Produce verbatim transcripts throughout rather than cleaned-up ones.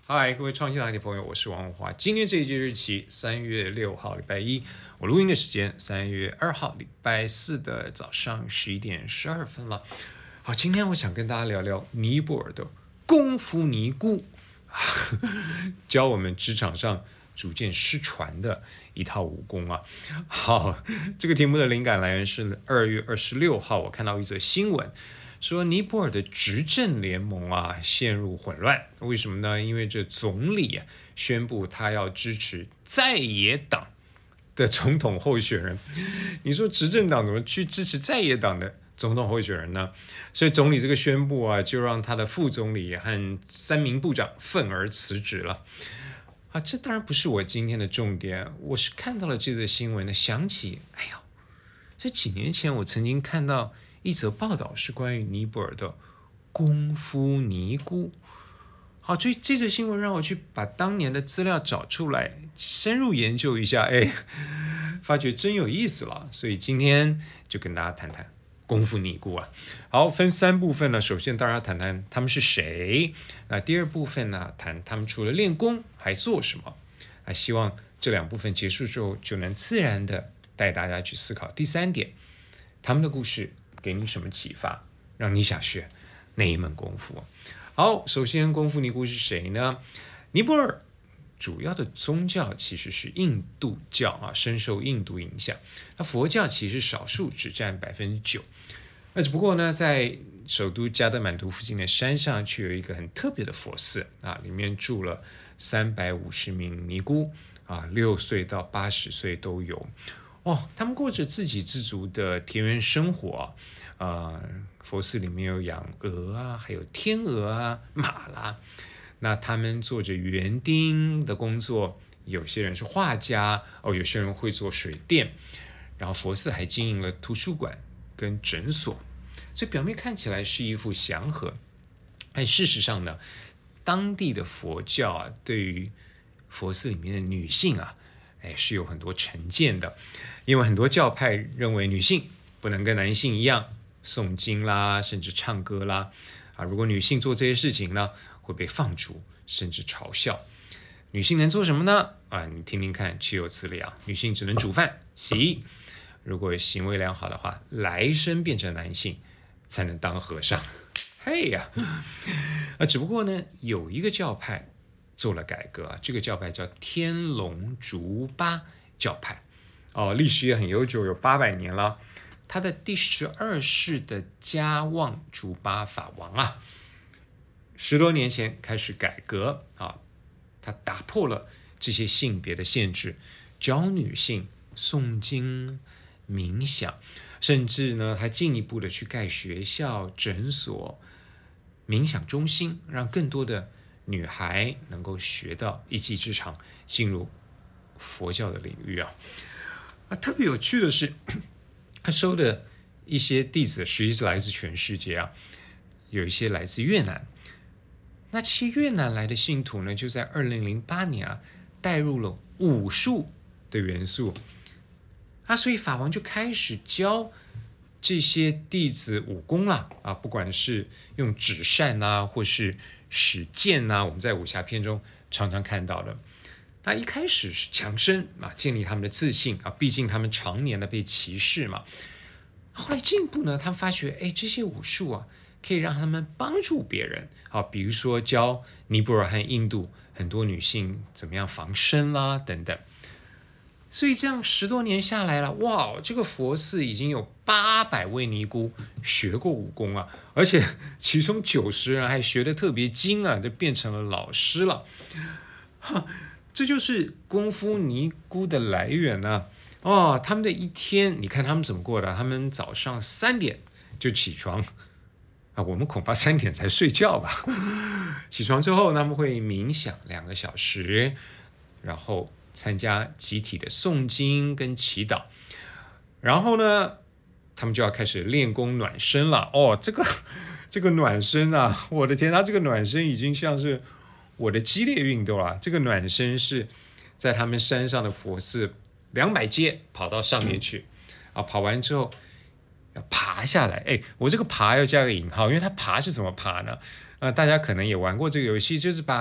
嗨，各位创新的的朋友，我是王文华。今天这一节日期，三月六号，礼拜一。我录音的时间，三月二号，礼拜四的早上十一点十二分了。好，今天我想跟大家聊聊尼泊尔的功夫尼姑，教我们职场上逐渐失传的一套武功啊。好，这个题目的灵感来源是二月二十六号，我看到一则新闻。说尼泊尔的执政联盟啊陷入混乱，为什么呢？因为这总理啊宣布他要支持在野党的总统候选人。你说执政党怎么去支持在野党的总统候选人呢？所以总理这个宣布啊，就让他的副总理和三名部长愤而辞职了。啊，这当然不是我今天的重点，我是看到了这则新闻呢，想起，哎呦，这几年前我曾经看到一则报道是关于尼泊尔的功夫尼姑。好，所以这则新闻让我去把当年的资料找出来，深入研究一下，哎，发觉真有意思了。所以今天就跟大家谈谈功夫尼姑啊。好，分三部分呢。首先当然要谈谈他们是谁。那第二部分呢，谈他们除了练功还做什么。那希望这两部分结束之后，就能自然的带大家去思考第三点，他们的故事给你什么启发，让你想学那一门功夫？好，首先功夫尼姑是谁呢？尼泊尔主要的宗教其实是印度教啊，深受印度影响。那佛教其实少数，只占百分之九。那只不过呢，在首都加德满都附近的山上，却有一个很特别的佛寺啊，里面住了三百五十名尼姑啊，六岁到八十岁都有。哦，他们过着自给自足的田园生活啊，呃，佛寺里面有养鹅啊，还有天鹅啊、马啦。那他们做着园丁的工作，有些人是画家，哦，有些人会做水电，然后佛寺还经营了图书馆跟诊所，所以表面看起来是一副祥和，但事实上呢，当地的佛教啊，对于佛寺里面的女性啊，哎，是有很多成见的。因为很多教派认为女性不能跟男性一样诵经啦，甚至唱歌啦。啊，如果女性做这些事情呢，会被放逐，甚至嘲笑。女性能做什么呢？啊，你听听看，岂有此理啊！女性只能煮饭、洗衣。如果行为良好的话，来生变成男性才能当和尚。嘿呀！啊，只不过呢，有一个教派做了改革啊，这个教派叫天龙竹巴教派。哦，历史也很悠久，有八百年了。他的第十二世的加旺竹巴法王啊，十多年前开始改革啊，他打破了这些性别的限制，教女性诵经、冥想，甚至呢，还进一步的去盖学校、诊所、冥想中心，让更多的女孩能够学到一技之长，进入佛教的领域啊。啊，特别有趣的是，他收的一些弟子实际是来自全世界啊，有一些来自越南。那这些越南来的信徒呢，就在二零零八年啊，带入了武术的元素啊，所以法王就开始教这些弟子武功啦啊，不管是用纸扇啊，或是使剑啊，我们在武侠片中常常看到的。那一开始是强身啊，建立他们的自信啊，毕竟他们常年的被歧视嘛。后来进一步呢，他们发觉，哎，这些武术啊，可以让他们帮助别人啊，比如说教尼泊尔和印度很多女性怎么样防身啦等等。所以这样十多年下来了，哇，这个佛寺已经有八百位尼姑学过武功啊，而且其中九十人还学得特别精啊，就变成了老师了。哈。这就是功夫尼姑的来源啊！哦，他们的一天，你看他们怎么过的？他们早上三点就起床啊，我们恐怕三点才睡觉吧。起床之后，他们会冥想两个小时，然后参加集体的诵经跟祈祷，然后呢，他们就要开始练功暖身了。哦，这个这个暖身啊，我的天，他这个暖身已经像是我的激烈运动啊，这个暖身是在他们山上的佛寺两百阶跑到上面去啊，跑完之后要爬下来。哎，我这个爬要加个引号，因为他爬是怎么爬呢？呃，大家可能也玩过这个游戏，就是把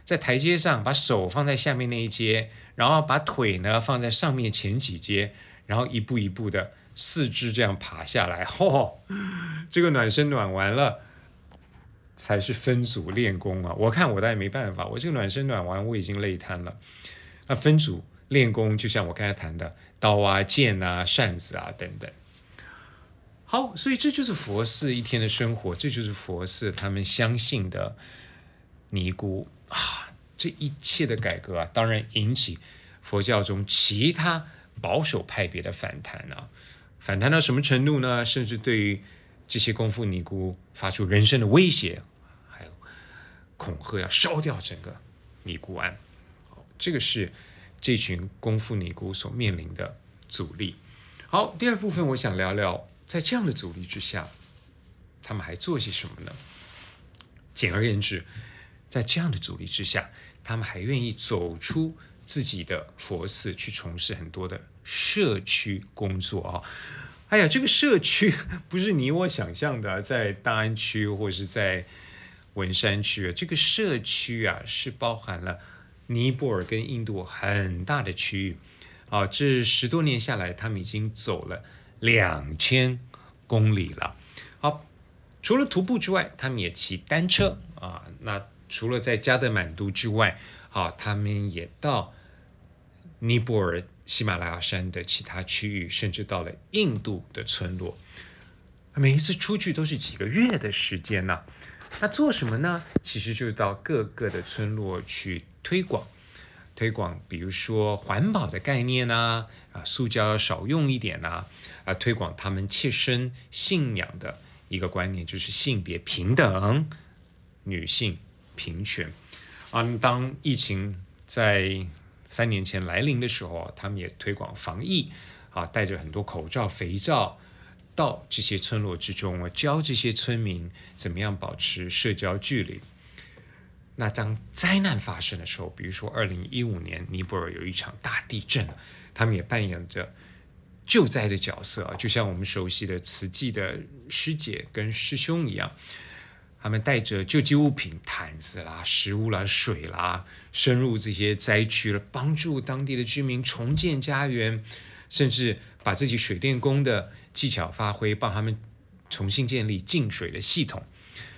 在台阶上把手放在下面那一阶，然后把腿呢放在上面前几阶，然后一步一步的四肢这样爬下来。哦，这个暖身暖完了，才是分组练功啊！我看我当然没办法，我这个暖身暖完我已经累瘫了。那分组练功，就像我刚才谈的刀啊、剑啊、扇子啊等等。好，所以这就是佛寺一天的生活，这就是佛寺他们相信的尼姑啊。这一切的改革啊，当然引起佛教中其他保守派别的反弹啊。反弹到什么程度呢？甚至对于这些功夫尼姑发出人身的威胁，还有恐吓要烧掉整个尼姑庵。这个是这群功夫尼姑所面临的阻力。好，第二部分我想聊聊，在这样的阻力之下，他们还做些什么呢？简而言之，在这样的阻力之下，他们还愿意走出自己的佛寺，去从事很多的社区工作啊。哎呀，这个社区不是你我想象的，在大安区或是在文山区，这个社区啊，是包含了尼泊尔跟印度很大的区域啊。这十多年下来，他们已经走了两千公里了。好，除了徒步之外，他们也骑单车啊。那除了在加德满都之外，啊，他们也到尼泊尔喜马拉雅山的其他区域，甚至到了印度的村落。每一次出去都是几个月的时间呢、啊。那做什么呢？其实就是到各个的村落去推广，推广比如说环保的概念啊，啊，塑胶要少用一点啊，啊，推广他们切身信仰的一个观念，就是性别平等、女性平权啊。当疫情在三年前来临的时候，他们也推广防疫啊，带着很多口罩、肥皂到这些村落之中，教这些村民怎么样保持社交距离。那当灾难发生的时候，比如说二零一五年尼泊尔有一场大地震，他们也扮演着救灾的角色，就像我们熟悉的慈济的师姐跟师兄一样，他们带着救济物品、毯子啦、食物啦、水啦，深入这些灾区了，帮助当地的居民重建家园，甚至把自己水电工的技巧发挥，帮他们重新建立净水的系统。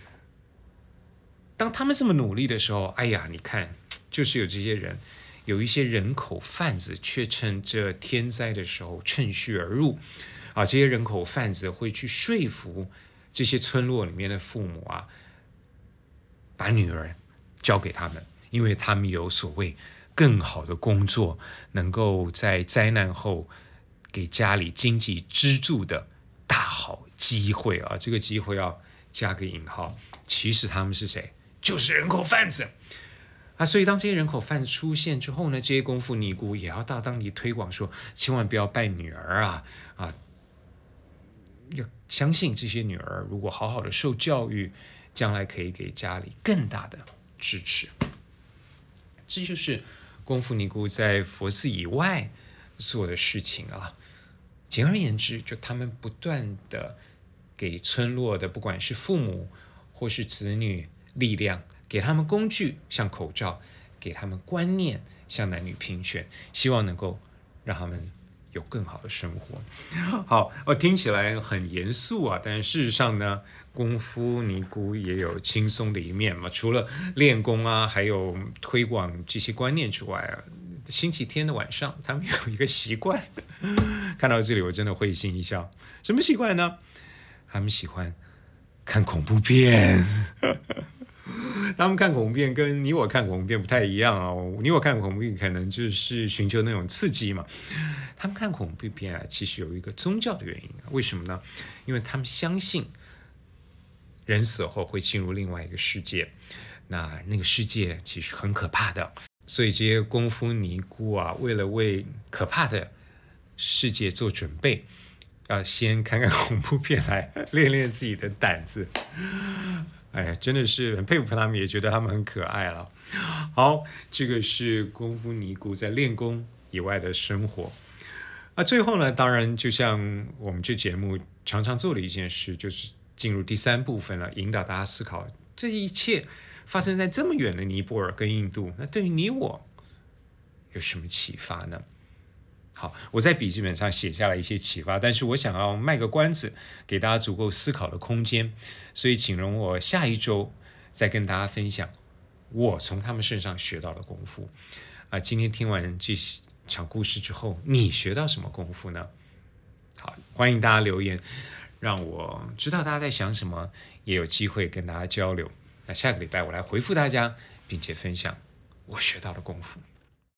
当他们这么努力的时候，哎呀，你看，就是有这些人，有一些人口贩子却趁这天灾的时候趁虚而入啊！这些人口贩子会去说服这些村落里面的父母啊，把女儿交给他们，因为他们有所谓更好的工作，能够在灾难后给家里经济支柱的大好机会啊！这个机会要加个引号。其实他们是谁？就是人口贩子啊！所以当这些人口贩子出现之后呢，这些功夫尼姑也要到当地推广说，千万不要拜女儿啊啊！要相信这些女儿如果好好的受教育，将来可以给家里更大的支持。这就是功夫尼姑在佛寺以外做的事情啊。简而言之，就他们不断的给村落的不管是父母或是子女力量，给他们工具像口罩，给他们观念像男女平权，希望能够让他们有更好的生活。好，我听起来很严肃啊，但事实上呢，功夫尼姑也有轻松的一面嘛。除了练功啊，还有推广这些观念之外啊，星期天的晚上，他们有一个习惯，看到这里我真的会心一笑。什么习惯呢？他们喜欢看恐怖片。他们看恐怖片跟你我看恐怖片不太一样哦，你我看恐怖片可能就是寻求那种刺激嘛，他们看恐怖片啊，其实有一个宗教的原因，为什么呢？因为他们相信人死后会进入另外一个世界，那那个世界其实很可怕的，所以这些功夫尼姑啊，为了为可怕的世界做准备，要先看看恐怖片来练练自己的胆子。哎呀，真的是很佩服他们，也觉得他们很可爱了。好，这个是功夫尼姑在练功以外的生活。啊，最后呢，当然就像我们这节目常常做的一件事，就是进入第三部分了，引导大家思考这一切发生在这么远的尼泊尔跟印度，那对于你我有什么启发呢？好，我在笔记本上写下了一些启发，但是我想要卖个关子，给大家足够思考的空间，所以请容我下一周再跟大家分享我从他们身上学到的功夫。啊，今天听完这场故事之后，你学到什么功夫呢？好，欢迎大家留言，让我知道大家在想什么，也有机会跟大家交流。那下个礼拜我来回复大家，并且分享我学到的功夫。